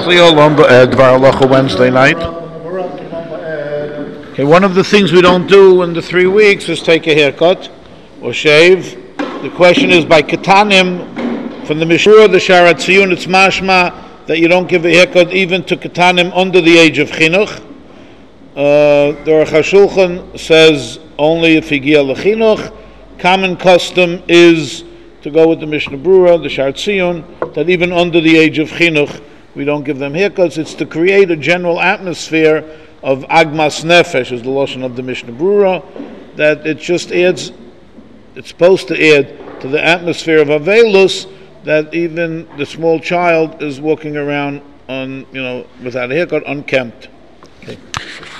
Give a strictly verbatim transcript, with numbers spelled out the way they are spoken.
Cleo Lomba Ed Dvar Halacha Wednesday night. Okay, one of the things we don't do in the three weeks is take a haircut or shave. The question is by Ketanim, from the Mishra, the Sharat Tziyun, it's mashma that you don't give a haircut even to Ketanim under the age of Chinuch. Uh, the Aruch HaShulchan says only if he giya lechinuch. Common custom is to go with the Mishnah Brura, the Sharat Tziyun, that even under the age of Chinuch, we don't give them haircuts. It's to create a general atmosphere of Agmas Nefesh, is the lotion of the Mishnah Brura, that it just adds, it's supposed to add to the atmosphere of Avelus, that even the small child is walking around on, you know, without a haircut, unkempt. Okay.